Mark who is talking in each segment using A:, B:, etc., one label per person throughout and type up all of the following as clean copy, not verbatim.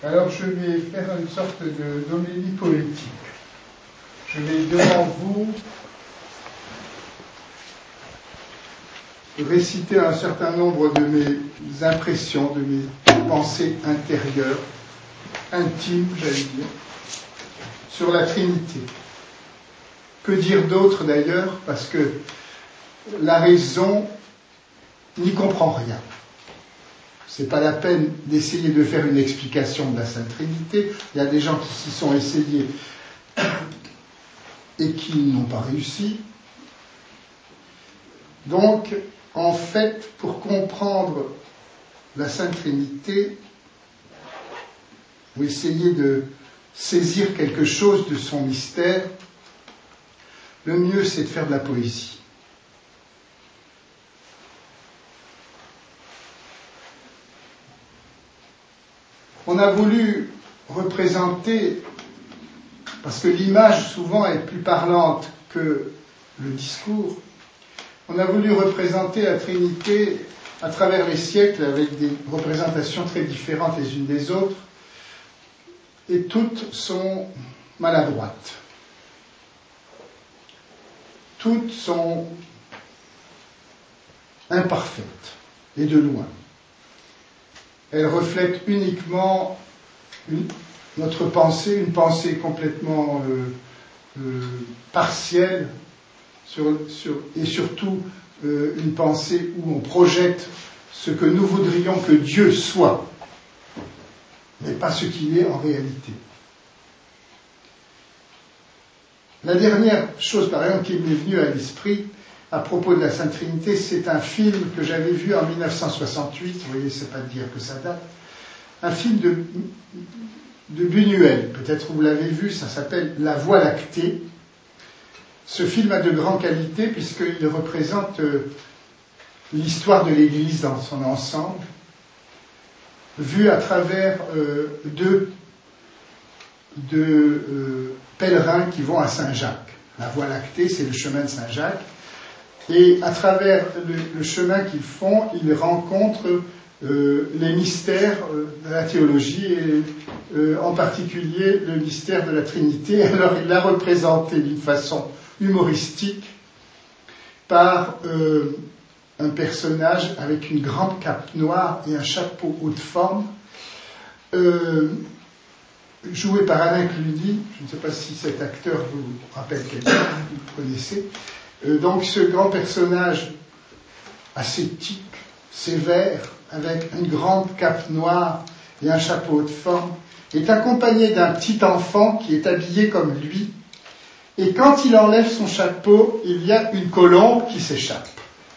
A: Alors je vais faire une sorte d'homélie poétique. Je vais devant vous réciter un certain nombre de mes impressions, de mes pensées intérieures, intimes, j'allais dire, sur la Trinité. Que dire d'autre d'ailleurs, parce que la raison n'y comprend rien. C'est pas la peine d'essayer de faire une explication de la Sainte Trinité. Il y a des gens qui s'y sont essayés et qui n'ont pas réussi. Donc, en fait, pour comprendre la Sainte Trinité, ou essayer de saisir quelque chose de son mystère, le mieux c'est de faire de la poésie. On a voulu représenter, parce que l'image souvent est plus parlante que le discours, on a voulu représenter la Trinité à travers les siècles avec des représentations très différentes les unes des autres, et toutes sont maladroites. Toutes sont imparfaites, et de loin. Elles reflètent uniquement notre pensée, une pensée complètement partielle, et surtout une pensée où on projette ce que nous voudrions que Dieu soit, mais pas ce qu'il est en réalité. La dernière chose, par exemple, qui m'est venue à l'esprit à propos de la Sainte Trinité, c'est un film que j'avais vu en 1968, vous voyez, c'est pas de dire que ça date, un film de Buñuel, peut-être vous l'avez vu, ça s'appelle La Voie lactée. Ce film a de grandes qualités puisqu'il représente l'histoire de l'Église dans son ensemble, vu à travers deux pèlerins qui vont à Saint-Jacques. La Voie lactée, c'est le chemin de Saint-Jacques. Et à travers le chemin qu'ils font, ils rencontrent les mystères de la théologie, et en particulier le mystère de la Trinité. Alors il l'a représenté d'une façon humoristique par un personnage avec une grande cape noire et un chapeau haut de forme, joué par Alain Cluny. Je ne sais pas si cet acteur vous rappelle quelqu'un, vous le connaissez. Donc ce grand personnage ascétique, sévère, avec une grande cape noire et un chapeau de forme, est accompagné d'un petit enfant qui est habillé comme lui, et quand il enlève son chapeau, il y a une colombe qui s'échappe.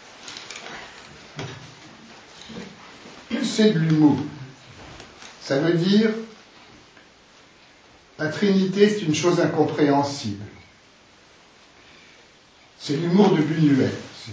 A: C'est de l'humour. Ça veut dire, la Trinité, c'est une chose incompréhensible. C'est l'humour de Buñuel.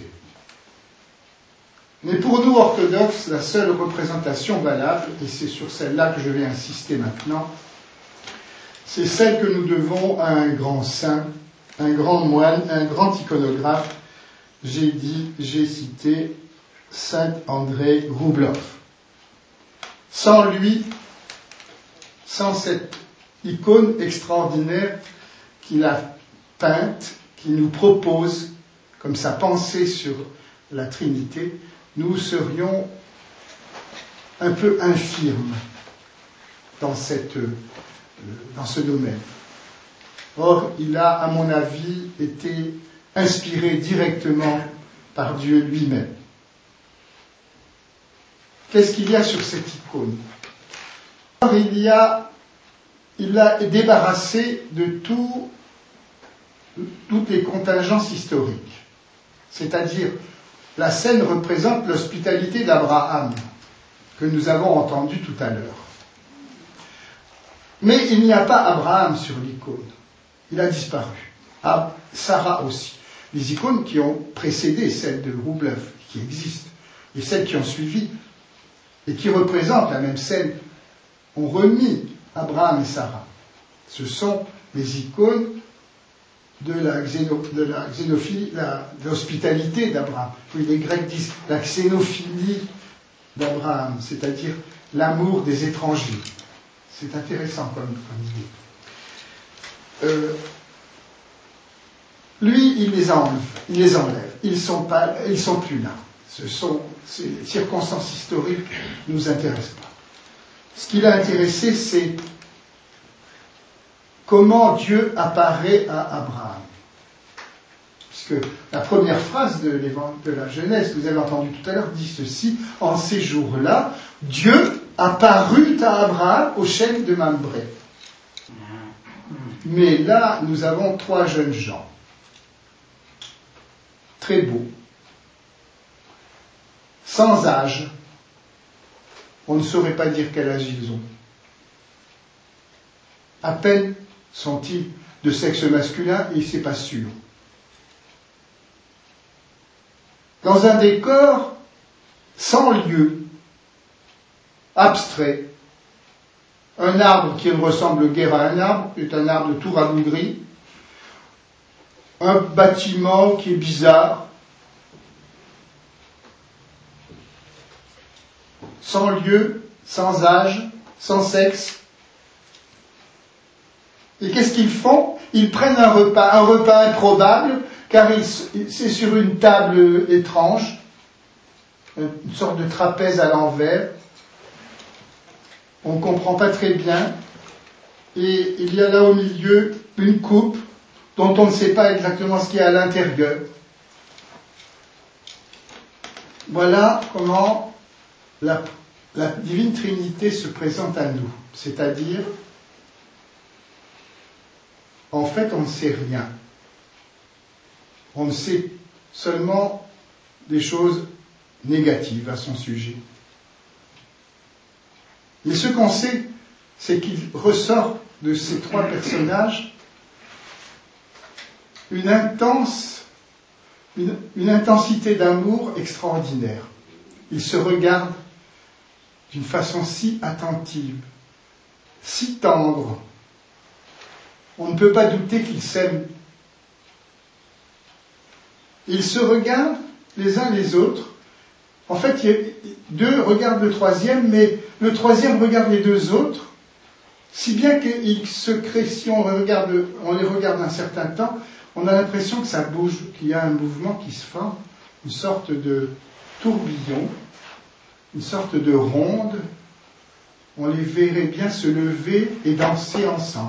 A: Mais pour nous, orthodoxes, la seule représentation valable, et c'est sur celle-là que je vais insister maintenant, c'est celle que nous devons à un grand saint, un grand moine, un grand iconographe. J'ai cité Saint André Roublev. Sans lui, sans cette icône extraordinaire qu'il a peinte, qu'il nous propose comme sa pensée sur la Trinité, nous serions un peu infirmes dans ce domaine. Or, il a, à mon avis, été inspiré directement par Dieu lui-même. Qu'est-ce qu'il y a sur cette icône? Or, il l'a débarrassé de toutes les contingences historiques. C'est-à-dire, la scène représente l'hospitalité d'Abraham, que nous avons entendu tout à l'heure. Mais il n'y a pas Abraham sur l'icône. Il a disparu. Ah, Sarah aussi. Les icônes qui ont précédé celles de Roublev, qui existent, et celles qui ont suivi, et qui représentent la même scène, ont remis Abraham et Sarah. Ce sont les icônes de l'hospitalité d'Abraham. Oui, les Grecs disent la xénophilie d'Abraham, c'est-à-dire l'amour des étrangers. C'est intéressant comme idée. Lui, il les enlève. Ils sont plus là. Ces circonstances historiques ne nous intéressent pas. Ce qui l'a intéressé, c'est comment Dieu apparaît à Abraham. Puisque la première phrase de la Genèse, que vous avez entendu tout à l'heure, dit ceci: en ces jours-là, Dieu apparut à Abraham au chêne de Mambré. Mais là, nous avons 3 jeunes gens, très beaux, sans âge. On ne saurait pas dire quel âge ils ont. À peine sont-ils de sexe masculin, et c'est pas sûr. Dans un décor sans lieu, abstrait, un arbre qui ne ressemble guère à un arbre est un arbre tout rabougri, un bâtiment qui est bizarre, sans lieu, sans âge, sans sexe. Et qu'est-ce qu'ils font? Ils prennent un repas improbable, car c'est sur une table étrange, une sorte de trapèze à l'envers. On ne comprend pas très bien. Et il y a là au milieu une coupe dont on ne sait pas exactement ce qu'il y a à l'intérieur. Voilà comment la divine Trinité se présente à nous. C'est-à-dire, en fait, on ne sait rien. On ne sait seulement des choses négatives à son sujet. Mais ce qu'on sait, c'est qu'il ressort de ces 3 personnages une intensité d'amour extraordinaire. Ils se regardent d'une façon si attentive, si tendre. On ne peut pas douter qu'ils s'aiment. Ils se regardent les uns les autres. En fait, 2 regardent le 3e, mais le 3e regarde les 2 autres, si bien qu'il se crée, si on les regarde un certain temps, on a l'impression que ça bouge, qu'il y a un mouvement qui se forme, une sorte de tourbillon, une sorte de ronde. On les verrait bien se lever et danser ensemble.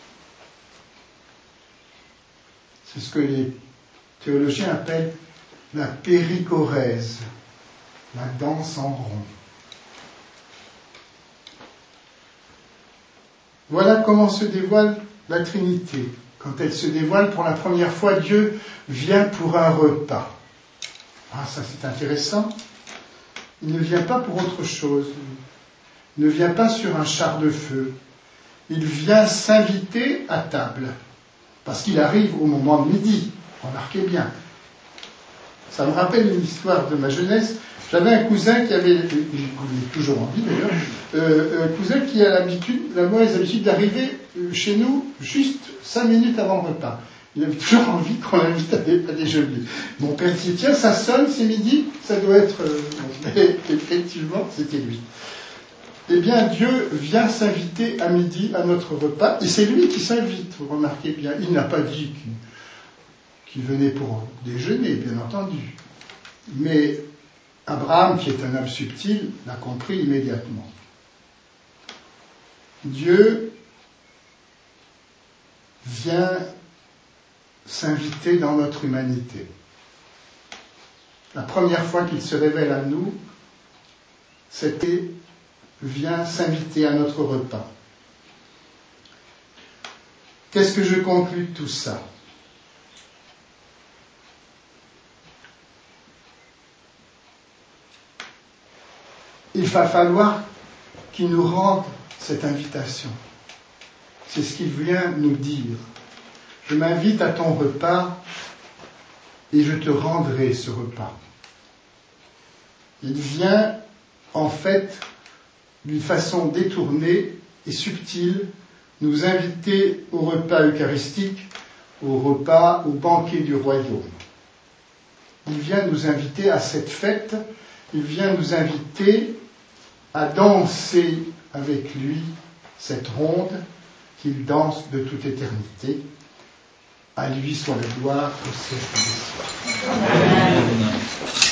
A: C'est ce que les théologiens appellent la périchorèse, la danse en rond. Voilà comment se dévoile la Trinité. Quand elle se dévoile pour la première fois, Dieu vient pour un repas. Ah, ça c'est intéressant. Il ne vient pas pour autre chose. Il ne vient pas sur un char de feu. Il vient s'inviter à table. Parce qu'il arrive au moment de midi. Remarquez bien. Ça me rappelle une histoire de ma jeunesse. J'avais un cousin qui avait, il est toujours en vie d'ailleurs, un cousin qui a la mauvaise habitude d'arriver chez nous juste 5 minutes avant le repas. Il avait toujours envie qu'on l'invite à déjeuner. Mon père dit, tiens, ça sonne, c'est midi, ça doit être... Et effectivement, c'était lui. Eh bien, Dieu vient s'inviter à midi à notre repas, et c'est lui qui s'invite, vous remarquez bien. Il n'a pas dit qu'il venait pour déjeuner, bien entendu. Mais Abraham, qui est un homme subtil, l'a compris immédiatement. Dieu vient s'inviter dans notre humanité. La première fois qu'il se révèle à nous, c'était vient s'inviter à notre repas. Qu'est-ce que je conclus de tout ça? Il va falloir qu'il nous rende cette invitation. C'est ce qu'il vient nous dire. Je m'invite à ton repas et je te rendrai ce repas. Il vient, en fait, d'une façon détournée et subtile, nous inviter au repas eucharistique, au repas, au banquet du royaume. Il vient nous inviter à cette fête, il vient nous inviter à danser avec lui cette ronde qu'il danse de toute éternité. À lui soit la gloire au siècle des siècles. Amen.